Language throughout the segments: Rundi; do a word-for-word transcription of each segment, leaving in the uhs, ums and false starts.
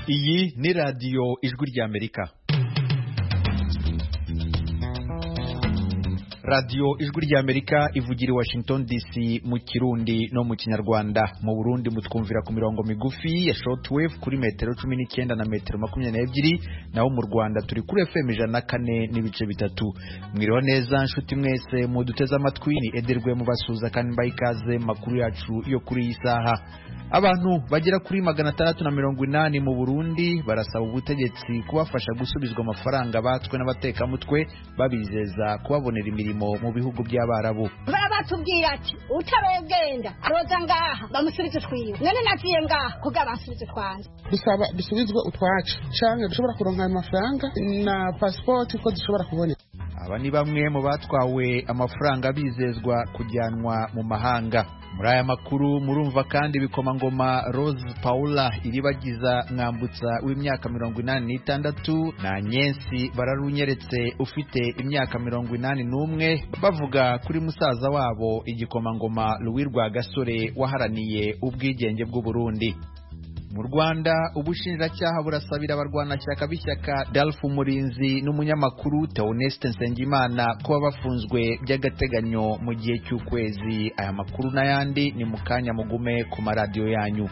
Iyi ni radiyo ijwi ry'Amerika. radiyo ijwi ry'Amerika ivugira i Washington D C mu Kirundi no mu Kinyarwanda. Mu Burundi mutwumvira ku mirongo migufi ya shortwave kuri metero cumi n'icyenda na metero makumyabiri n'ebyiri, naho mu Rwanda turi kuri F M ijana na kane n'ibice bitatu. Mwiriwe neza nshuti mwese muduteze amatwi, ni Ederwe mubasuza kandi mbaye ikaze makuru yacu yo kuri iyi saha. Abantu bagera kuri magana atandatu na mirongo inani mu Burundi barasaba ubutegetsi kubafasha gusubizwa amafaranga batswe n'abatekamutwe, babizeza kubabonera imirimo mu bihugu by'Abarabu. Batubwira ati utabegenda roza ngaha bamusubize twiwe, none naziye ngaha kuga basubize twanze. Bisaba bisubizwe utwacu canke dushobora kuronka amafaranga na passport ko dushobora kuboneka. Aba ni bamwe mu batwawe amafaranga bizezwa kujyanwa mu mahanga. Muri aya makuru murumva kandi bikomangoma Rose Paula iribagiza Mwambutsa w'imyaka mirongo inani n'itandatu na Nyensi Bararunyeretse ufite imyaka mirongo inani n'umwe bavuga kuri musaza wabo igikomangoma Louis Rwagasore waharaniye ubwigenge bw'u Burundi. Mu Rwanda ubushinjacyaha burasabira abarwanashyaka b'ishyaka Dalfu Murinzi n'umunyamakuru Theoneste Nsengimana kuba bafunzwe by'agateganyo mu gihe cy'ukwezi. Aya makuru n'ayandi ni mu kanya mugume ku maradiyo yanyu.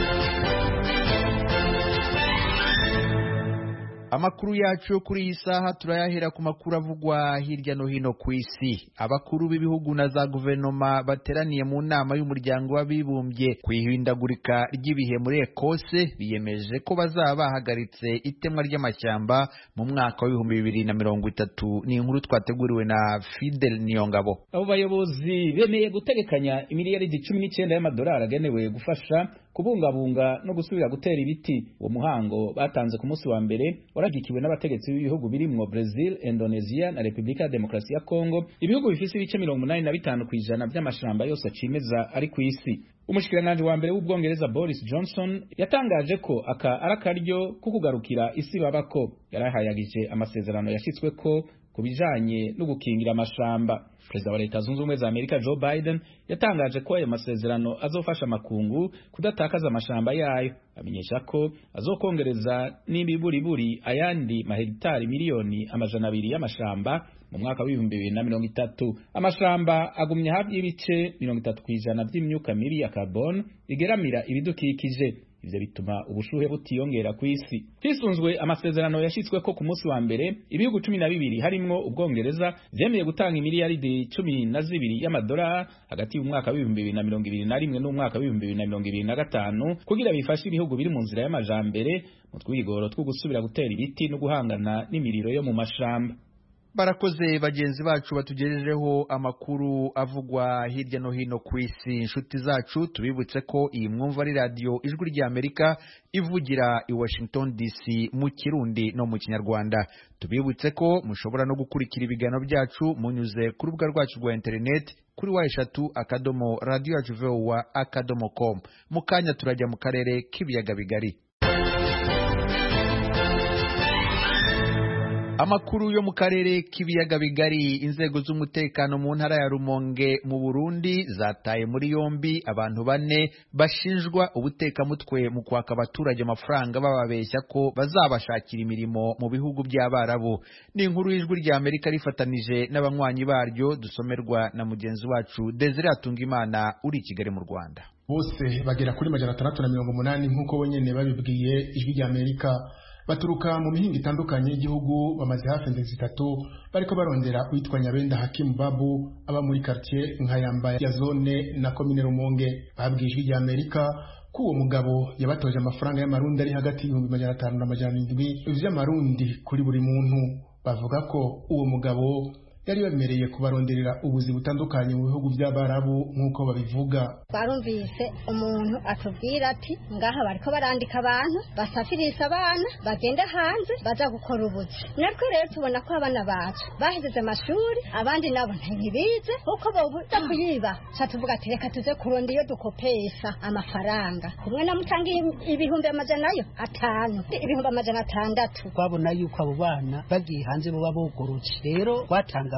Amakuru yacu kuri iyi saha turayahera ku makuru avugwa hirya no hino ku isi. Abakuru b'ibihugu na za guverinoma bateraniye mu nama y'umuryango w'abibumbye ku ihindagurika ry'ibihe muri Ekose biyemeje ko bazaba bahagaritse itemwa ry'amashyamba mu mwaka w'ibihumbi bibiri na mirongo itatu. Ni inkuru twateguriwe na Fidel Niyongabo. Abo bayobozi bemeye gutegekanya imiliyaridi cumi n'icyenda y'amadolari agenewe gufasha kubungabunga no gusubira gutera ibiti. Uwo muhango batanze ku munsi wa mbere waragikiwe n'abategetsi b'ibihugu birimwo Brazil, Indonesia na Republika ya Demokarasi ya Kongo, ibihugu bifise ibice mirongo umunani na bitanu kwijana by'amashamba yose acimeza ari ku isi. Umushikiranganje wa mbere w'Ubwongereza Boris Johnson yatangaje ko aka arakaryo ko kugarukira isi babako, yarahayagije amasezerano yashitswe ko kubijanye no gukingira amashamba. Perezida wa Leta Zunze Ubumwe za Amerika Joe Biden yatangaje ko ayo masezerano azofasha makungu kudatakaza amashamba yayo, amenyesha ko azokongereza n'ibiburiburi ayandi mahegitari miliyoni amajana abiri y'amashamba mu mwaka w'ibihumbi bibiri na mirongo itatu. Amashamba agumye hafi y'ibice mirongo itatu kwijana by'imyuka mibi ya carbon igeramira ibidukikije. Ivyo bituma ubushuhe butiyongera ku isi. Hisunzwe amasezerano yashitswe ko ku munsi wa mbere, ibihugu cumi na bibiri harimwo Ubwongereza vyemeye gutanga imiliyaridi cumi na zibiri y'amadolari hagati y'umwaka w'ibihumbi bibiri na mirongo ibiri na rimwe n'umwaka w'ibihumbi bibiri na mirongo ibiri na gatanu kugira bifashe ibihugu biri mu nzira y'amajambere mu twigoro two gusubira gutera ibiti no guhangana n'imiriro yo mu mashamba. Barakoze bagenzi bacu batugejejeho amakuru avugwa hirya no hino ku isi. Inshuti zacu tubibutse ko iyi mwumva ari radiyo ijwi ry'Amerika ivugira i Washington D C mu Kirundi no mu Kinyarwanda. Tubibutse ko mushobora no gukurikira ibiganiro byacu munyuze ku rubuga rwacu rwa internet kuri wa eshatu akadomo radio yacu voa akadomo com. Mu kanya turajya mu karere k'ibiyaga bigari. Amakuru yo mu karere k'ibiyaga bigari. Inzego z'umutekano mu ntara ya Rumonge mu Burundi zataye muri yombi abantu bane bashinjwa ubutekamutwe mu kwaka abaturage amafaranga bababeshya ko bazabashakira imirimo mu bihugu by'Abarabu. Ni inkuru y'ijwi ry'Amerika rifatanije n'abanywanyi baryo, dusomerwa na mugenzi wacu Desire Atungimana uri i Kigali mu Rwanda. Bose bagera kuri majana atandatu na mirongo umunani nk'uko bonyene babibwiye ijwi ry'Amerika. Baturuka mu mihingo itandukanye y'igihugu, bamaze hafi ndetse itatu bariko barondera witwa Nyabenda Hakim Babu aba muri quartier Nkayamba ya zone na commune Rumonge. Babwijwe rya Amerika ko uwo mugabo yabatoje amafaranga y'amarundi ari hagati y'ibihumbi majana atanu na majana indwi vy'amarundi kuri buri muntu. Bavuga ko uwo mugabo yari bemereye kubaronderera ubuzi butandukanye mu bihugu by'Abarabu nk'uko babivuga. Barumvise umuntu atubwira ati ngaha bariko barandika abantu basafirisa abana bagenda hanze baza gukora ubuzi. Natwe rero tubona ko abana bacu bahejeje amashuri, abandi nabo ntibize uko bobuza kuyiba. Cha tuvuga ati reka tuze kuronda iyo dukopesha amafaranga. Kumwe na mutangi ibihumbi amajana yo atanu, ibihumbi amajana atandatu. Twabona yuko abo bana bagiye hanze bo babogorotse. Rero twatanga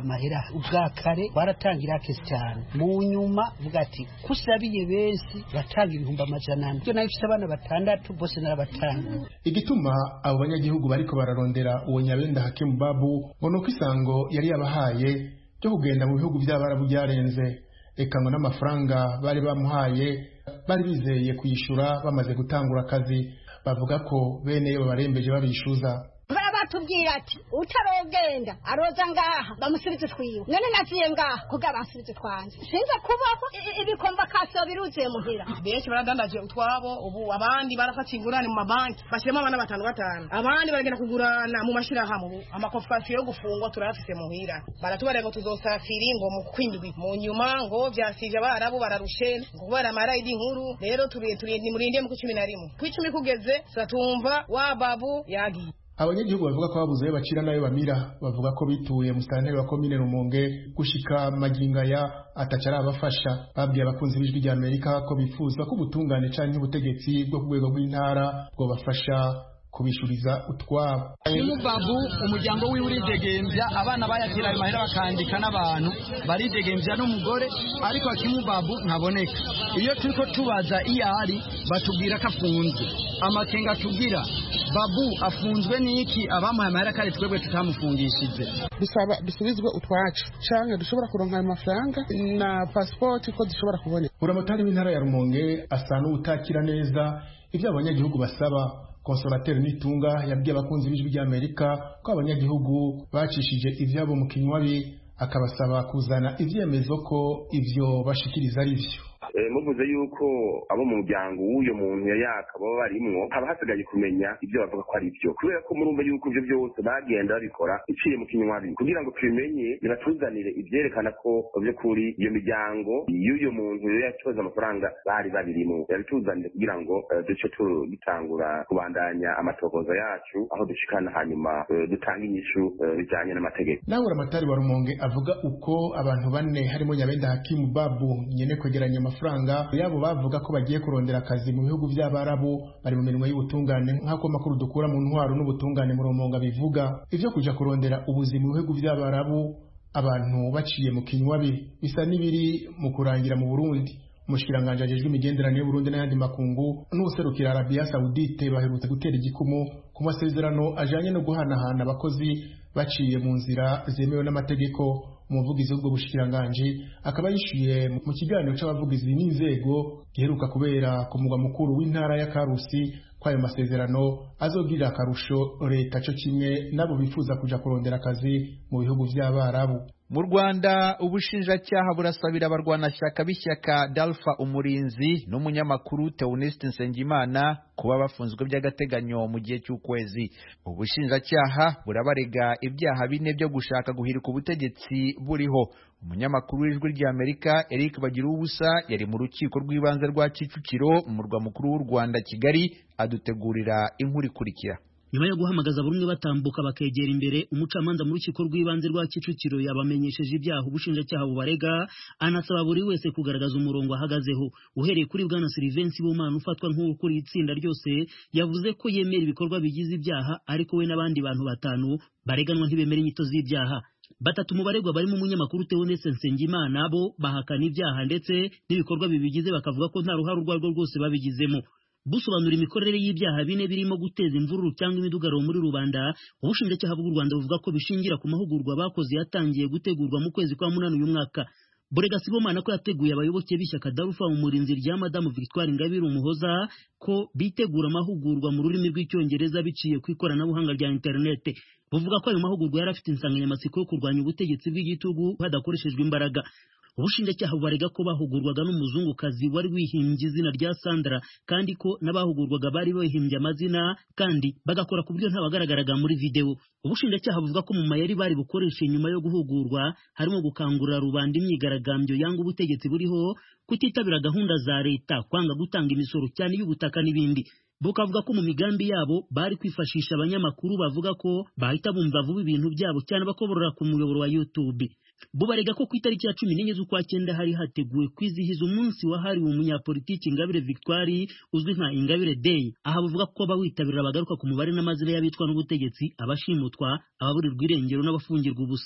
amahera ubwa kare baratangira kesi cyane mu nyuma vuga ati kusabiye benshi batanga ibihumbi amajana ane byo nabifite abana batandatu bose n'abatanu. Igituma abo banyagihugu bariko bararondera uwo Nyabenda Hakim Babu ngo nuko isango yari yabahaye cyo kugenda mu bihugu by'abarabu byarenze, eka ngo n'amafaranga bari bamuhaye bari bizeye kuyishura bamaze gutangura akazi, bavuga ko bene yo babarembeje babishuza. Tubwira ati utarogenda aroza ngaha bamusubize twiwe none naziye ngaha kuga bansubize twanje sinza kubaho ibikomba kaso biruzuye muhira benshi baradandaje utwabo ubu abandi barafata ingurane mu mabanki bashiramo abana batanu batanu abandi baragenda kugurana mu mashirahamwe amakofasiyo yo gufungwa turafise muhira baratubarego tuzosafiri ngo mu kwindwi mu nyuma ngo byasije abarabu bararushe ngo bara marayidi nkuru rero turiye turiye ni murinde mu cumi na rimwe kwicumi kugeze satumva wa babu yagi. Abanyagihugu bavuga ko babuze bacira nayo bamira, bavuga ko bituye musitanteri wa komine Rumonge gushika maginga ya atacara abafasha. Babwiye abakunzi b'ijwi rya Amerika ko bifuza ko ubutungane canke ubutegetsi bwo ku rwego rw'intara bwo bafasha kubishuriza utwabo. Babu umuryango wiwe uridegembya, abana bayatira ayo mahera bakandika n'abantu baridegembya n'umugore, ariko Babu ntaboneka. Iyo turiko tubaza iyo ari batubwira ko afunzwe. Amakenga tugira Babu afunzwe niki abamuhaye amahera kare twebwe tutamufungishije. Bisaba dusubizwe utwacu canke dushobora kuronka ayo mafaranga na passport ko dushobora kuboneka. Uramutari w'intara ya Rumonge asa n'utakira neza ibyo abanyagihugu basaba. Konsolateri Nitunga yabwiye abakunzi b'ijwi rya Amerika ko abanyagihugu bacishije ivyabo mu kinywabi, akabasaba kuzana ivyemezo ko ivyo bashikiriza ari vyo. muvuze yuko abo mu muryango w'uyo muntu yaka baba barimwo haba hasigaye kumenya ibyo bavuga ko ari byo, kubera ko murumva yuko ibyo byose bagenda babikora iciye mu kinywabi kugira ngo tubimenye biratuzanire ivyerekana ko byo kuri iyo miryango y'uyo muntu yatoza amafaranga bari babirimo, yabituzanire kugira ngo duce tugitangura kubandanya amatokoza yacu aho dushikana hanyuma dutanga inyishu bijanye n'amategeko. Nawe Ramatari wa Rumonge avuga uko abantu bane harimo Nyabenda Hakim Babu nyene kwegeranya amafaranga yabo bavuga ko bagiye kurondera akazi mu bihugu by'abarabu bari mu mirimo y'ubutungane, nk'ako makuru dukura mu ntwaro n'ubutungane mu Rumonge bivuga. Ivyo kuja kurondera ubuzima mu bihugu by'abarabu abantu baciye mu kinywabi bisa n'ibiri mu kurangira mu Burundi. Umushikiranganje ajejwe imigenderanire y'u Burundi n'ayandi makungu n'userukira Arabia Saudite baherutse gutera igikumu ku masezerano ajanye no guhanahana abakozi baciye mu nzira zemewe n'amategeko. Umuvugizi w'ubwo bushikiranganje akaba yishuye mu kiganiro c'abavugizi n'inzego giheruka kubera ku mugwa mukuru w'intara ya Karusi ko ayo masezerano azogirira akarusho leta cyo kimwe nabo bifuza kuja kurondera akazi mu bihugu by'abarabu. Mu Rwanda ubushinjacyaha burasabira abarwanashyaka b'ishyaka Dalfa Umurinzi n'umunyamakuru Theoneste Nsengimana kuba bafunzwe by'agateganyo mu gihe cy'ukwezi. Ubushinjacyaha burabarega ibyaha bine byo gushaka guhirika ubutegetsi buriho. Umunyamakuru w'ijwi rya Amerika Eric Bagiruwubusa yari mu rukiko rw'ibanze rwa Kicukiro mu murwa mukuru w'u Rwanda Kigali adutegurira inkuru ikurikira. Nyuma yo guhamagaza bumwe batambuka bakegera imbere, umucamanza mu rukiko rw'ibanze rwa Kicukiro yabamenyesheje ibyaha ubushinjacyaha bubarega, anasaba buri wese kugaragaza umurongo ahagazeho. Uhereye kuri bwana Sylvain Sibomana ufatwa nk'ukuri itsinda ryose, yavuze ko yemera ibikorwa bigize ibyaha, ariko we n'abandi bantu batanu bareganwa ntibemera inyito z'ibyaha. Batatu mu baregwa barimo umunyamakuru Theoneste Nsengimana bo bahakana ibyaha ndetse n'ibikorwa bibigize bakavuga ko nta ruhare urwo rwose babigizemo. Busobanura imikorere y'ibyaha bine birimo guteza imvururu cyangwa imidugararo muri rubanda, ubushinjacyaha bw'u Rwanda buvuga ko bishingira ku mahugurwa bakoze yatangiye gutegurwa mu kwezi kwa munani uyu mwaka. Burega Sibomana ko yateguye abayoboke b'ishyaka Dalfa Umurinzi rya Madame Victoire Ingabire Umuhoza ko bitegura amahugurwa mu rurimi rw'icyongereza biciye ku ikoranabuhanga rya internet. Buvuga ko ayo mahugurwa yari afite insanganyamatsiko yo kurwanya ubutegetsi bw'igitugu hadakoreshejwe imbaraga. Ubushinjacyaha bubarega ko bahugurwaga n'umuzungukazi wari wihimbye izina rya Sandra, kandi ko n'abahugurwaga bari bahimbye amazina kandi bagakora ku buryo ntabagaragaraga muri video. Ubushinjacyaha buvuga ko mu mayeri bari bukoreshe nyuma yo guhugurwa harimo gukangurira rubanda imyigaragambyo yanga ubutegetsi buriho, kutitabira gahunda za leta, kwanga gutanga imisoro cyane y'ubutaka n'ibindi. Bukavuga ko mu migambi yabo bari kwifashisha abanyamakuru bavuga ko bahita bumva vuba ibintu byabo cyane bakoborora ku muyoboro wa YouTube. Bubarega ko ku itariki ya cumi n'enye z'ukwa cyenda hari hateguwe kwizihiza umunsi wahariwe umunyapolitiki Ingabire Victoire uzwi nka Ingabire Day. Aha buvuga ko abawitabira bagaruka ku mubare n'amazina y'abitwa n'ubutegetsi, abashimutwa, ababurirwa irengero n'abafungirwa ubusa.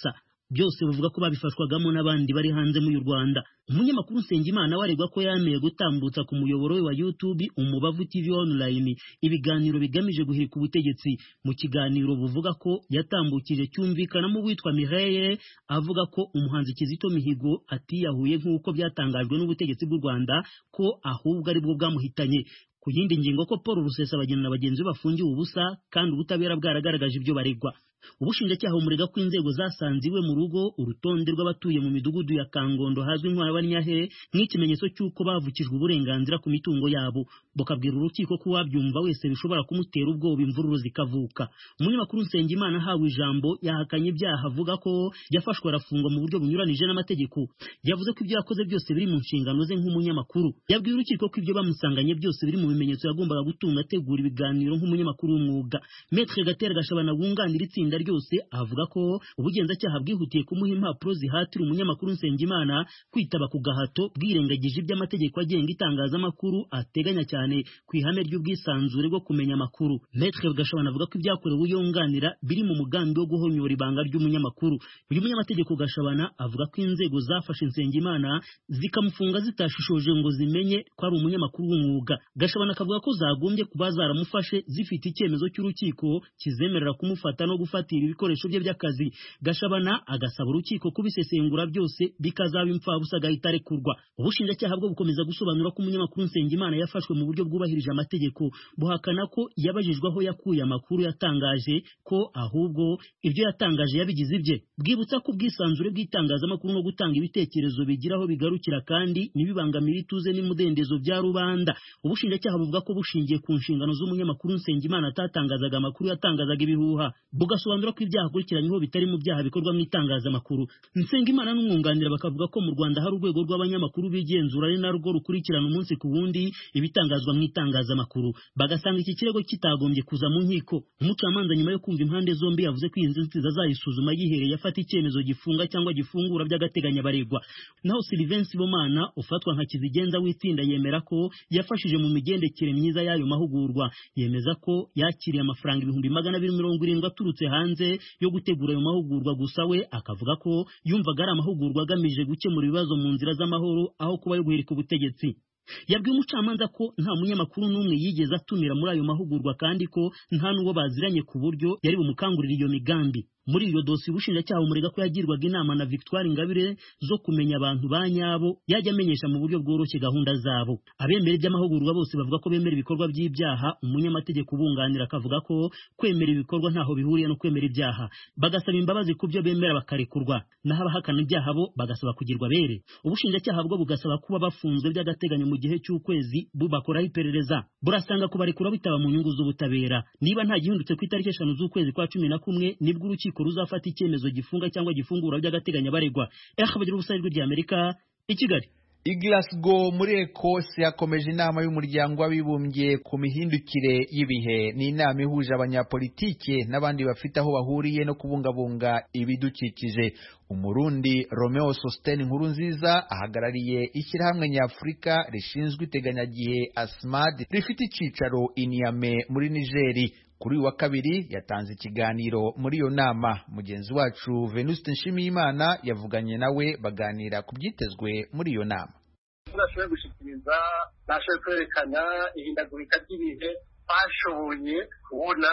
byose buvuga ko babifashwagamo n'abandi bari hanze mu Rwanda. Umunyamakuru Nsengimana waregwa ko yameye gutambutsa ku muyoboro we wa YouTube Umubavu T V Online ibiganiro bigamije guhirika ubutegetsi. Mu kiganiro buvuga ko yatambukije cyumvikanamo witwa Mireille avuga ko umuhanzi Kizito Mihigo atiyahuye nk'uko byatangajwe n'ubutegetsi bw'u Rwanda ko ahubwo ari bwo bwamuhitanye. Ku yindi ngingo ko Paul Rusesabagina na bagenzi be bafungiwe ubusa kandi ubutabera bwaragaragaje ibyo baregwa. Ubushinjacyaha umurega ko inzego zasanze iwe mu rugo urutonde rw'abatuye mu midugudu ya Kangondo hazwi nk'Abanyahe nk'ikimenyetso cy'uko bavukijwe uburenganzira ku mitungo yabo. Bukabwira urukiko ko wabyumva wese bishobora kumutera ubwoba imvururu zikavuka. Umunyamakuru Nsengimana hawe ijambo yahakanye ibyaha avuga ko yafashwe arafungwa mu buryo bunyuranije n'amategeko. Yavuze ko ibyo yakoze byose biri mu nshingano ze nk'umunyamakuru. Yabwiye urukiko ko ibyo bamusanganye byose biri mu bimenyetso yagombaga gutunga ategura ibiganiro nk'umunyamakuru w'umwuga. Maître Gatera Gashabana wunganira itsinda ryose avuga ko ubugenzacyaha bwihutiye kumuha impapuro zihatira umunyamakuru Nsengimana kwitaba ku gahato bwirengagije iby'amategeko agenga itangazamakuru ateganya cyane ku ihame ry'ubwisanzure bwo kumenya amakuru. Maître Gashabana avuga ko ibyakorewe uyunganira biri mu mugambi wo guhonyora ibanga ry'umunyamakuru. Uyu munyamategeko Gashabana avuga ko inzego zafashe Nsengimana zikamufunga zitashishoje ngo zimenye ko ari umunyamakuru w'umwuga. Gashabana akavuga ko zagombye kuba zaramufashe zifite icyemezo cy'urukiko kizemerera kumufata no gufata ibikoresho bye by'akazi. Gashabana agasaba urukiko kubisesengura byose bikazaba impfabusa agahita arekurwa. Ubushinjacyaha bwo bukomeza gusobanura ko umunyamakuru Nsengimana yafashwe mu buryo bwubahirije amategeko, buhakana ko yabajijwe aho yakuye amakuru yatangaje ko ahubwo ibyo yatangaje yabigize ibye. Bwibutsa ko ubwisanzure bw'itangazamakuru no gutanga ibitekerezo bigiraho bigarukira kandi nibibangamira ituze n'imudendezo bya rubanda. Ubushinjacyaha buvuga ko bushingiye ku nshingano z'umunyamakuru Nsengimana atatangazaga amakuru yatangazaga ibihuha. Bugasobanura ko ibyaha akurikiranyweho bitari mu byaha bikorwa mu itangazamakuru. Nsengimana n'umwunganira bakavuga ko mu Rwanda hari urwego rw'abanyamakuru bigenzura ari narwo rukurikirana umunsi ku wundi ibitangazwa mu itangazamakuru. Bagasanga iki kirego kitagombye kuza mu nkiko. Umucamanza nyuma yo kumva impande zombi yavuze ko iyi nzitizi azayisuzuma yihereye afata icyemezo gifunga cyangwa gifungura by'agateganyo baregwa. Naho Sylvain Sibomana ufatwa nka kizigenza w'itsinda yemera ko yafashije mu migendekere myiza y'ayo mahugurwa. Yemeza ko yakiriye amafaranga ibihumbi magana abiri mirongo irindwi aturutse hanze yo gutegura ayo mahugurwa, gusa we akavuga ko yumvaga ari amahugurwa agamije gukemura ibibazo mu nzira z'amahoro aho kuba yo guhirika ubutegetsi. Yabwiye umucamanza ko nta munyamakuru n'umwe yigeze atumira muri ayo mahugurwa kandi ko nta n'uwo baziranye ku buryo yari bumukangurira iyo migambi. Muri iyo dosi ubushinjacyaha umurega ko yagirwaga inama na Victoire Ingabire zo kumenya abantu ba nyabo yajya amenyesha mu buryo bworoshye gahunda zabo. Abemera iby'amahugurwa bose bavuga ko bemera ibikorwa by'ibyaha. Umunyamategeko ubunganira akavuga ko kwemera ibikorwa ntaho bihuriye no kwemera ibyaha. Bagasaba imbabazi ku byo bemera bakarekurwa, naho abahakana ibyaha bo bagasaba kugirwa bere. Ubushinjacyaha bwo bugasaba kuba bafunzwe by'agateganyo mu gihe cy'ukwezi bubakoraho iperereza. Burasanga kubarekura bitaba mu nyungu z'ubutabera. Niba nta gihindutse ku itariki eshanu z'ukwezi kwa cumi na kumwe nibwo urukiko ruzafata icyemezo gifunga cyangwa gifungura by'agateganyo baregwa. Bagira ubusayirwe ry'Amerika i Kigali. I Glasgow muri Ecosse yakomeje inama y'umuryango w'abibumbye ku mihindukire y'ibihe. Ni inama ihuje abanyapolitike n'abandi bafite aho bahuriye no kubungabunga ibidukikije. Umurundi Romeo Sostene Nkurunziza ahagarariye ishyirahamwe nyafurika rishinzwe iteganyagihe ASMAD rifite icyicaro i Niamey muri Nigeri. Kuri wa kabiri yatanze ikiganiro muri iyo nama. Mugenzi wacu Venuste Nshimiyimana yavuganye nawe baganira ku byitezwe muri iyo nama. Turashoboye gushikiriza, nashoboye kwerekana ihindagurika ry'ibihe bashoboye kubona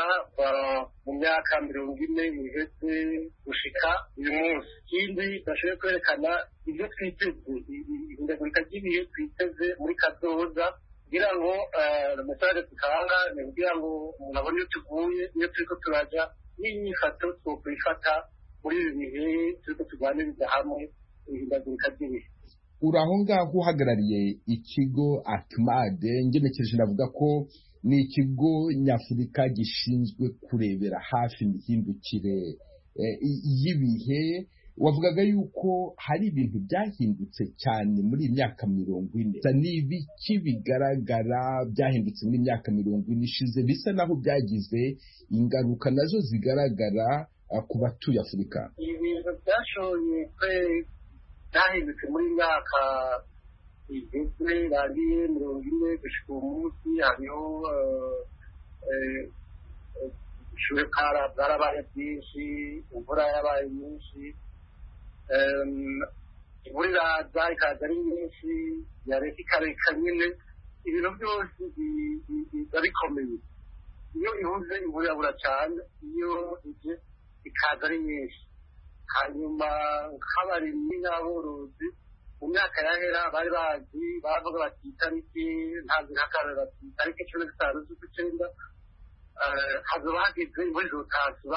mu myaka mirongo ine iheze gushika uyu munsi. Ikindi nashoboye kwerekana ibyo twiteze, ihindagurika ry'ibihe twiteze muri kazoza, kugira ngo mesaje tutanga ni kugira ngo umuntu abone iyo tuguye, iyo turiko turaja n'inyifato twokwifata muri ibi bihe turiko turwaniriza hamwe ihindagurika ry'ibihe. Uri aho ngaho uhagarariye ikigo ASMAD, ngenekereje ndavuga ko ni ikigo nyafurika gishinzwe kurebera hafi imihindukire y'ibihe. Wavugaga yuko hari ibintu byahindutse cyane muri imyaka mirongo ine. Ni ibiki bigaragara byahindutse muri imyaka mirongo ine ishize bisa naho byagize ingaruka nazo zigaragara ku batuye Afurika? Ibintu byashoboye byahindutse muri myaka igeze bagiye mirongo ine gushika umunsi. Hariho ubushuhe bwarabaye bwinshi, imvura yabaye nyinshi, imvura iraza ikaza ari nyinshi yareka ikareka nyine ibintu byose biba bikomeye. Iyo ihuze imvura irabura cyane, iyo ije ikaza ari nyinshi. Hanyuma nk'abarimyi n'aborozi mu myaka yahera bari bazi bavuga bati itariki ntazi nk'akarere bati itariki cumi na zitanu z'ukw'icyenda hazoba hageze imvura izotasuba,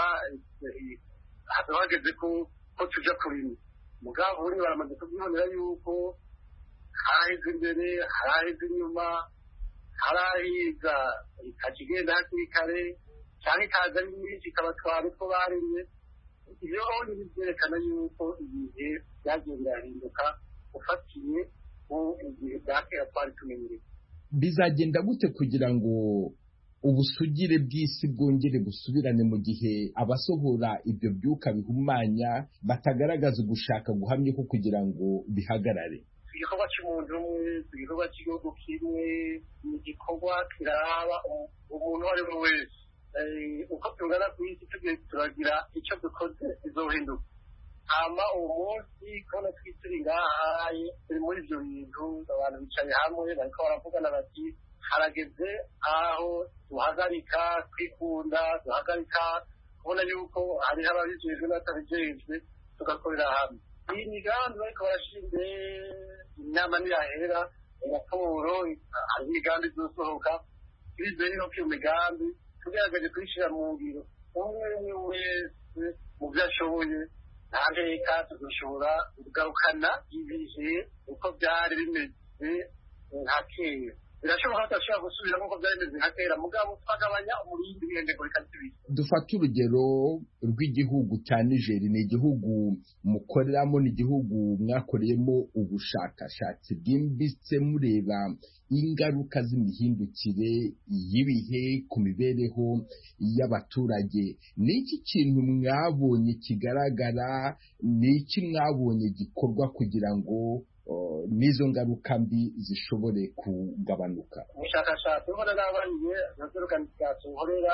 hazoba hageze ko tuja kurima. Mugabo uri baramaze kubyibonera yuko haraheze imbere haraheze inyuma, harahiza ikakigenda hakiri kare cyangwa ikaza ari nyinshi ikabatwara utwo barimye. Ibyo byerekana yuko ibihe byagenda bihinduka ufatiye ku gihe bwa kera twari tumenyereye. Bizagenda gute kugira ngo ubusugire bw'isi bwongere busubirane mu gihe abasohora ibyo byuka bihumanya batagaragaza ugushaka guhamye ko kugira ngo bihagarare? Igikorwa cy'umuntu umwe, igikorwa cy'igihugu kimwe, ni igikorwa kiraba umuntu uwo ari we wese. Uko tungana ku isi tugiye turagira icyo dukoze bizohinduka. Hama uwo munsi kubona twituri ngaha turi muri ibyo bintu, abantu bicaye hamwe bariko baravugana bati harageze aho duhagarika kwikunda, duhagarika kubona yuko hariho ababijejwe n'abatabijejwe tugakorera hamwe. Iyi migambi bariko barashinze inama nirahera raporo, hari imigambi izosohoka bizeye no ku migambi tugerageze kuyishyira mu ngiro. Umwe umwe wese mu byo ashoboye nta nteka tuzoshobora kugarukana ibihe uko byari bimeze nka kera. Birashoboka ko tudashobora gusubira nk'uko byari bimeze nka kera, mugabo twagabanya umurindi w'ihindagurika ry'ibihe. Dufate urugero rw'igihugu cya Niger. Ni igihugu mukoreramo, ni igihugu mwakoreyemo ubushakashatsi bwimbitse mureba ingaruka z'imihindukire y'ibihe ku mibereho y'abaturage. Ni iki kintu mwabonye kigaragara? Ni iki mwabonye gikorwa kugira ngo n'izo ngaruka mbi zishobore kugabanuka? Ubushakashatsi ubona n'abariye nazo organization nkorera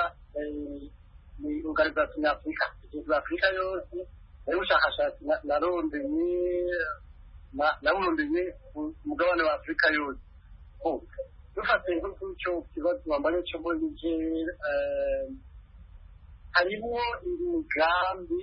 ni organization y'Afrika, igihugu Afurika yose. Ari ubushakashatsi narondeye narondeye umugabane wa Afurika yose. Dufate nk'icyo kibazo wambaye cyo muri Niger, harimo imigambi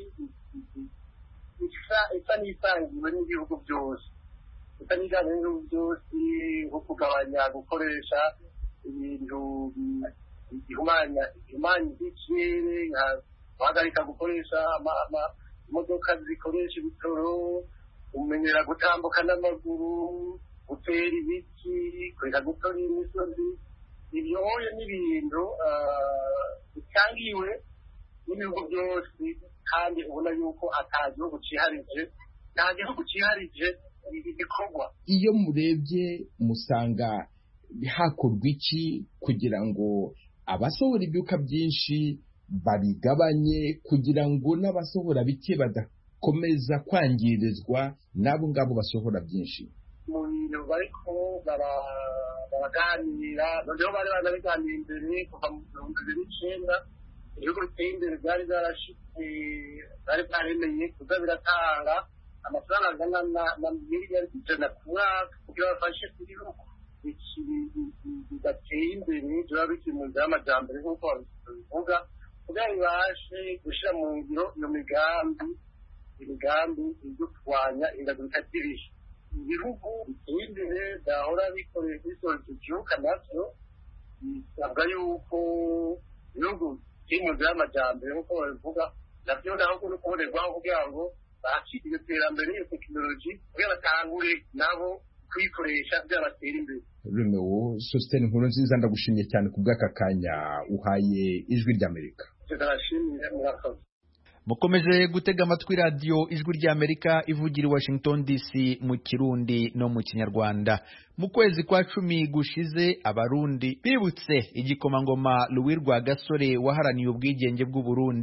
isa n'isangiwe n'ibihugu byose. Utaniga rero byose nko kugabanya gukoresha ibintu bihumanya ihumanya ikirere, nka guhagarika gukoresha imodoka zikoresha ibitoro, umenyera gutambuka n'amaguru, gutera ibiti, kureka gutora imisozi. Ibyo n'ibintu bitangiwe n'ibihugu byose, kandi ubona yuko ata gihugu ciharije nta gihugu ciharije ibikorwa. Iyo murebye musanga hakorwa iki kugira ngo abasohora ibyuka byinshi babigabanye, kugira ngo n'abasohora bike badakomeza kwangirizwa n'abo ngabo basohora byinshi? Mu bintu bariko baraganira, noneho bari banabiganira imbere kuva mu bihumbi bibiri n'icyenda, ibihugu biteye imbere byari byarashitse bari bwaremeye kuza biratanga amafaranga angana na miliyari ijana ku mwaka kugira bafashe ibihugu bidateye imbere biba bikiri mu nzira y'amajyambere nk'uko babivuga, kugira bibashe gushyira mu ngiro iyo migambi imigambi yo kurwanya ihindagurika ry'ibihe. Ibihugu biteye imbere byahora bikoreye bisoza ibyuka nabyo bisabwa yuko ibihugu biri mu nzira y'amajyambere nk'uko babivuga nabyo naho no kubonerwaho kugira ngo bakire iyo terambere iyo tekinoloji kugira batangure nabo kuyikoresha byabatera imbere. Remewo Sosthene Nkurunziza, ndagushimiye cyane ku bw'aka kanya uhaye Ijwi ry'Amerika. Ndabashimiye, murakoze. Mukomeje gutega amatwi radio Ijwi ry'Amerika ivugira i Washington D C mu Kirundi no mu Kinyarwanda. Mu kwezi kwa cumi gushize Abarundi bibutse igikomangoma Louis Rwagasore waharaniye ubwigenge bw'u Burundi.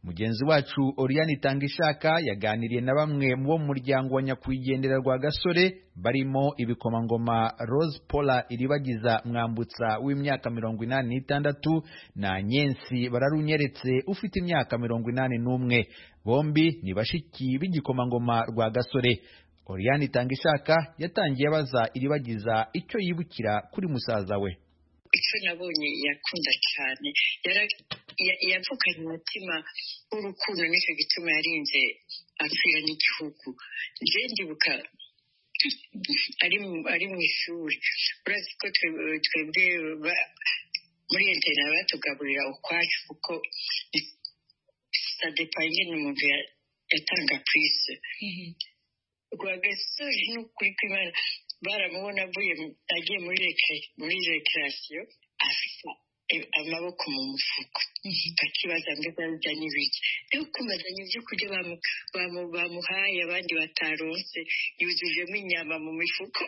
mugenzi wacu Oriane Itangishaka yaganiriye na bamwe mu bo mu muryango wa nyakwigendera rwa Gasore barimo ibikomangoma Rose Paula Iribagiza Mwambutsa w'imyaka mirongo inani n'itandatu na Nyensi Bararunyeretse ufite imyaka mirongo inani n'umwe. Bombi ni bashiki b'igikomangoma rwa Gasore. Oriane Itangishaka yatangiye abaza Iribagiza icyo yibukira kuri musaza we. Icyo nabonye yakunda cyane yavukanye umutima w'urukundo, nicyo gituma yarinze apfira n'igihugu. nje ndibuka ari mu ishuri, urazi ko twebwe muri interineti batugaburira ukwacu kuko sadepanye n'umuntu yatanga kwisi. Rwagasore n'ukuri kw'Imana baramubona avuye agiye muri rekreasiyo afite amaboko mu mufuko, bakibaza mbega bijya n'ibiki. Rero kumazanya ibyo kurya bamuhaye abandi bataronse, yuzujemo inyama mu mifuko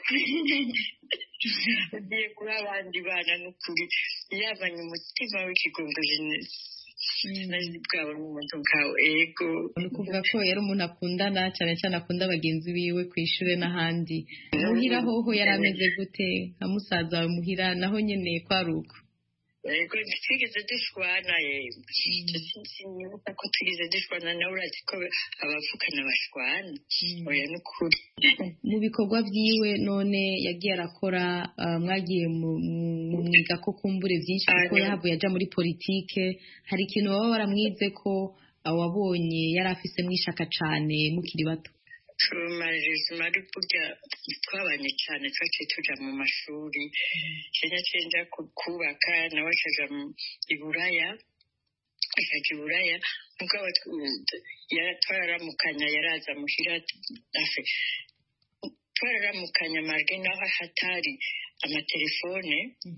agiye guha abandi bana. n'ukuri yabanye umutima w'ikigongojene bwabo n'umuntu nkawe. Ego ni ukuvuga ko yari umuntu akundana cyane cyane, akunda bagenzi biwe ku ishuri n'ahandi. Muhira hoho yari ameze gute nka musaza wawe muhira naho nyine kwari uko? Ego twigeze dushwana, yego sinibuka ko twigeze dushwana, nawe urazi ko abavukana bashwana. Oya n'ukuri mu bikorwa byiwe none yagiye arakora, mwagiye mu mwiga ko kumbure byinshi kuko yahavuye aja muri politike. Hari ikintu baba baramwize ko wabonye yari afise mwishaka cane mukiri bato? Tumajizima ari burya twabanye cyane, twaciye tuja mu mashuri. Kenya cenja kubaka nawe acaja i Buraya, akaja i Buraya mugabo twararamukanya, yaraza muhira afe twararamukanya marge naho hatari amatelefone.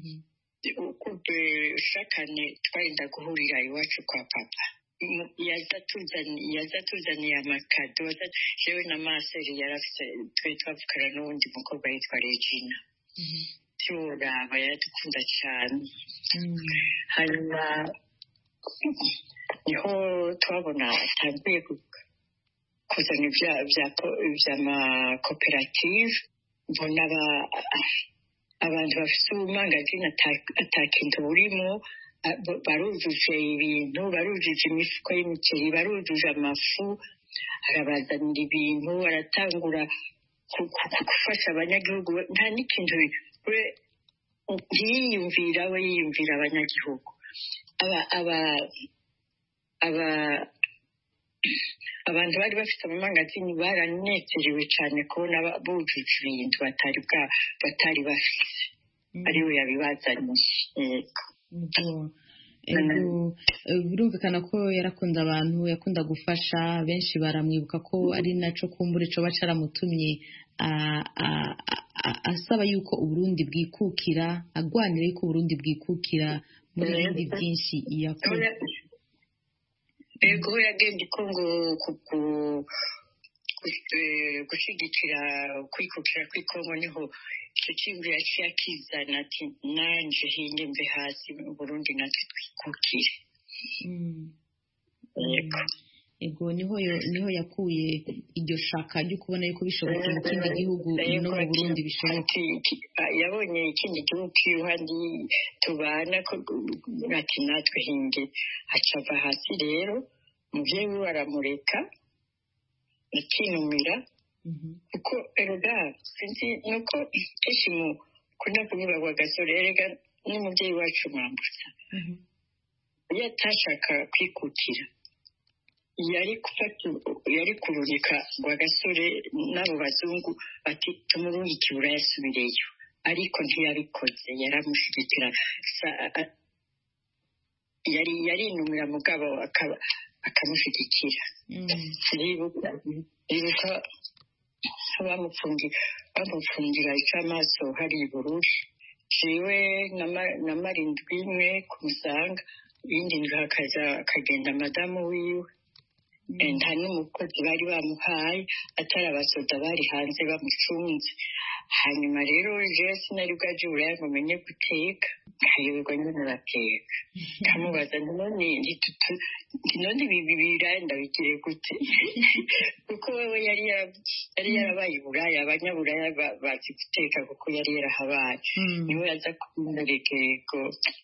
Shakane twagenda guhurira iwacu kwa papa, yaza tuzaniye amakado. Jewe na maseri yarafise, twe twavukana n'uwundi mukobwa yitwa Regina. Turaba yaradukunda cyane. Hanyuma niho twabona atangiye kuzana iby'amakoperative, mbona abantu bafite ubumangazini atakintu burimo, barujuje ibintu, barujuje imifuko y'imiceri, barujuje amafu, arabazanira ibintu, aratangura gufasha abanyagihugu. Nta n'ikintu we yiyumvira, we yiyumvira abanyagihugu. Abantu bari bafite amamangazini baranezerewe cyane kubona bujuje ibintu batari batari bafite, ariwe yabibazaniye. Birumvikana ko yarakunda abantu, yakunda gufasha. Benshi baramwibuka ko ari naco kumbure coba caramutumye asaba yuko Uburundi bwikukira, agwanira yuko Uburundi bwikukira muri bindi byinshi yakora. Ego yagenda ikongo gushigikira kwikukira kw'ikongo, niho icyo kintu yaciye akizana ati nanje hinge mve hasi mu Burundi natwe twikukire. Ego ego niho niho yakuye iryo shaka ryo kubona yuko bishoboka mu kindi gihugu no mu Burundi bishoboka. Yabonye ikindi gihugu cy'uhandi tubana ko ati natwe hinge, acava hasi. Rero muvyeyi we aramureka akinumira, kuko erega sinzi nuko kenshi mu kuna kuvuga kwa Gasore, erega n'umuvyeyi wacu Mwambutsa iyo atashaka kwikukira yari gufata, yari kururika kwa Gasore n'abo bazungu bati tumurungike i Buraya asubireyo, ariko ntiyabikoze. Yaramushigikira, yari yarinumira mugabo akamushigikira. Ribuka ribuka bamufungira icamaso hari i Bururi, jewe na marindwi imwe kumusanga, ibindi ndwi hakaza akagenda madamu wiwe. Nta n'umukozi bari bamuhaye, atari abasoda bari hanze bamucunze. Hanyuma rero jewe sinari bwaje i Buraya ngo menye guteka, nkayoberwa nyine bateka kamubaza none none ibi biraya ndabigire gute kuko wewe yari yari yarabaye iburaya abanyaburaya bazi guteka kuko yari yarahabaye niwe yaza kumwerekeko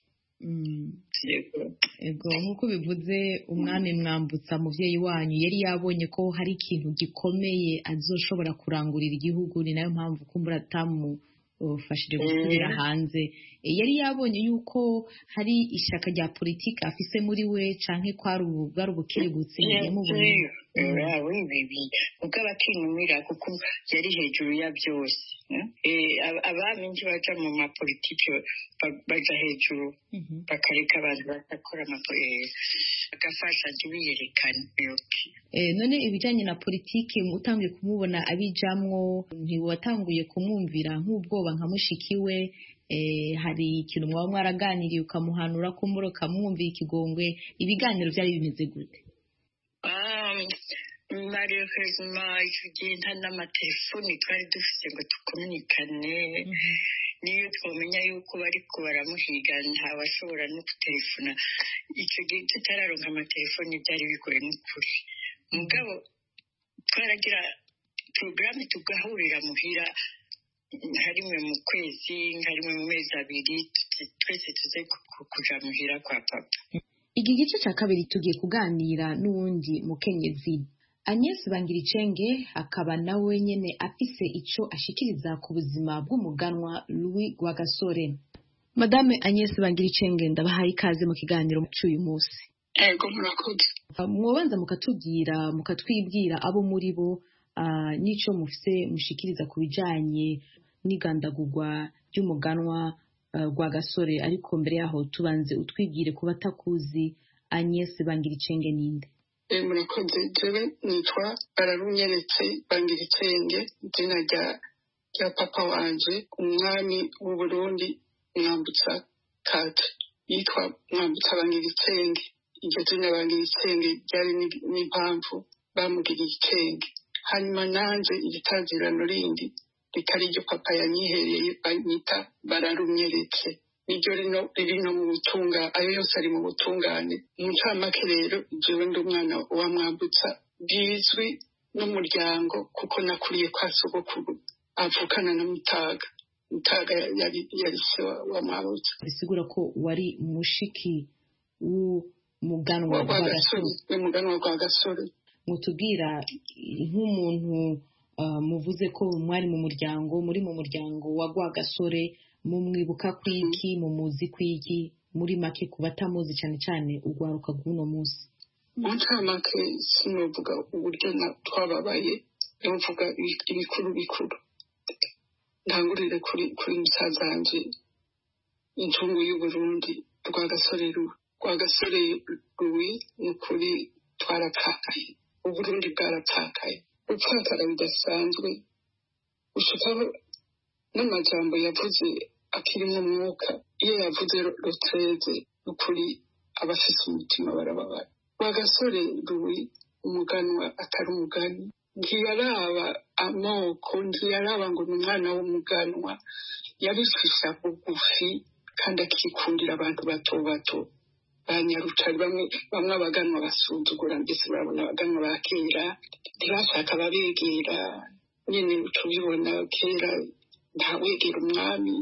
ego nk'uko bivuze umwami Mwambutsa muvyeyi wanyu yari yabonye ko hari ikintu gikomeye azoshobora kurangurira igihugu, ni nayo mpamvu kumbura atamu ufashije gusubira hanze. Yari yabonye yuko hari ishaka rya politiki afise muri we canke kwari ubwari ubukirigutse yamubonye yawe bibi ubwo abakinumira kuko yari hejuru ya byose. Abami nje baja mu ma politiki baja hejuru bakareka abantu bakora amapolitiki agafasha biyerekana. None ibijanye na politiki utangiye kumubona abijamwo ntiwatanguye kumwumvira nk'ubwoba nka mushikiwe? Eh, hari ikintu mwaba mwaraganiriye ukamuhanura kumbura ukamwumvira ikigongwe, ibiganiro byari bimeze gute? Malheureusement icyo gihe nta n'amatelefoni twari dufite ngo tukomunikane, niyo twamenya yuko bariko baramuhiga ntawashobora no gutelefona. Icyo gihe tutararonka amatelefoni byari bigoye n'ukuri, mugabo twaragira porogaramu tugahurira muhira harimwe mu kwezi harimwe mu mezi abiri twese tuze kuja muhira kwa papa. Iki gice cya kabiri tugiye kuganira n'uwundi mukenyezi Agnes Bangiricenge, akaba nawe nyene afise ico ashikiriza ku buzima bw'umuganwa Louis Rwagasore. Madame Agnes Bangiricenge, ndabahaye ikaze mu kiganiro cy'uyu munsi. Ego murakoze. Mwobanza mukatubwira mukatwibwira abo muri bo uh, nico mufise mushikiriza ku bijanye n'igandagurwa ry'umuganwa uh, Rwagasore, ariko mbere yaho tubanze utwibwire kuba takuzi Agnes Bangiricenge ninde? Eh murakoze. Jewe nitwa Bararunyeretse Bangiricenge, izina rya rya papa wanje umwami w'u Burundi Mwambutsa kate yitwa Mwambutsa Bangiricenge. Iryo zina Bangiricenge ryari n'impamvu bamugiriye icenge. Hanyuma nanje igitazirano rindi ritari ryo papa yanyihereye banyita Bararunyeretse, niryo rino riri no mu butunga, ayo yose ari mu butungane. Mu ncamake rero jewe ndi umwana wa Mwambutsa bizwi n'umuryango kuko nakuriye kwa sogokuru avukana na Mutaga. Mutaga yari yari se wa Mwambutsa. Bisigura ko wari mushiki w'umuganwa wa Rwagasore. Umuganwa wa Rwagasore. Mutubwira nk'umuntu uh, muvuze ko mwari mu muryango muri mu muryango wa Rwagasore, mumwibuka kwiki mumuzi kwiki muri make kubatamuzi cyane cyane ugwaruka guno munsi? Mu ncamake sinovuga uburyo twababaye, novuga ibikuru bikuru. Ntangurire kuri kuri musazanje intungu y'u Burundi Rwagasore Louis. Rwagasore Louis n'ukuri twarapfakaye, Uburundi bwarapfakaye, upfakara bidasanzwe ushikaho n'amajambo yavuze akirimo umwuka. Iyo yavuze rotreze n'ukuri abafise umutima barababara. Rwagasore Louis umuganwa atari umugani, ntiyaraba amoko, ntiyaraba ngo ni umwana w'umuganwa, yabicisha bugufi kandi akikundira abantu bato bato banyarucari. Bamwe bamwe abaganwa basuzugura, mbese barabona abaganwa ba kera ntibashaka babegera nyine. Tubibona kera ntawegera umwami,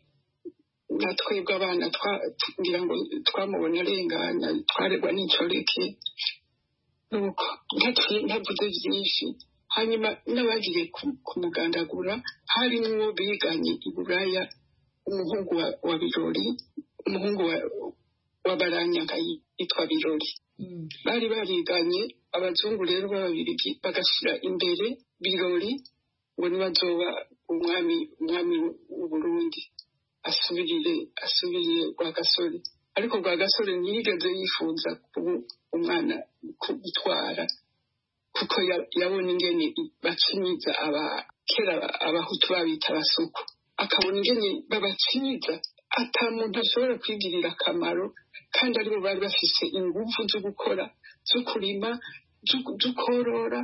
na twebwe abana ngira ngo twamubona arengana, twaregwa n'incoreke nuko ntavuze byinshi. Hanyuma n'abagiye kumugandagura harimwo biganye i Buraya umuhungu wa, wa Birori, umuhungu wa, wa Baranyaga yitwa Birori. Mm. Bari bariganye, abazungu rero b'Ababirigi bagashira imbere Birori ngo nibazoba umwami umwami w'u Burundi asubirire asubiriye Rwagasore. Ariko Rwagasore ntiyigeze yifuza kuba umwana gutwara, kuko yabona ingene bacinyiza aba kera abahutu babita abasuku, akabona ingene babacinyiza ata muntu ashobora kwigirira akamaro, kandi aribo bari bafise ingufu zo gukora, zo kurima, zo korora,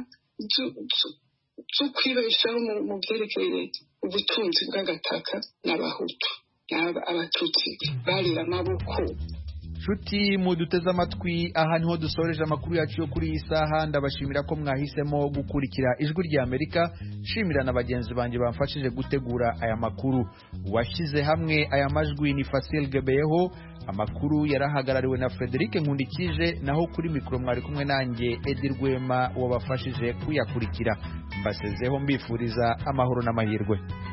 zo kwibeshaho mu byerekeye ubutunzi bw'agataka n'abahutu. abatutsi barira amaboko. Shuti muduteze amatwi, aha niho dusoreje amakuru yacu yo kuri iyi saha. Ndabashimira ko mwahisemo gukurikira Ijwi rya Amerika. Shimira na bagenzi banjye bamfashije gutegura aya makuru. Washyize hamwe aya majwi ni Fasil Gebeyeho. Amakuru yarahagarariwe na Frederic Nkundikije, naho kuri mikoro mwari kumwe nanjye Edi Rwema wabafashije kuyakurikira. Mbasezeho mbifuriza amahoro n'amahirwe.